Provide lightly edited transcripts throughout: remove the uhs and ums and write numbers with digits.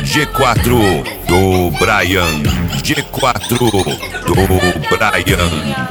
G4 do Brian. G4 do Brian.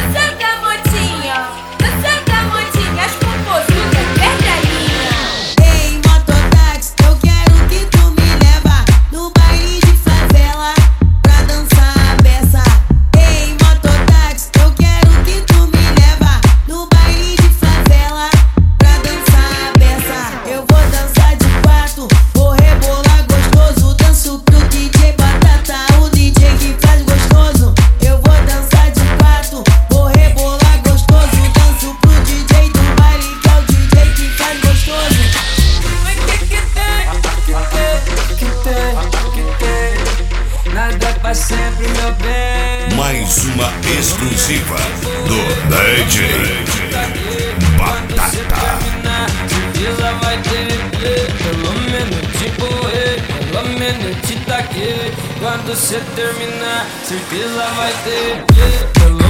Sempre, meu bem. Mais uma exclusiva do DJ Batata. Certeza vai ter replay, pelo menos te correr, pelo menos te taquei. Quando cê terminar, certeza vai ter replay.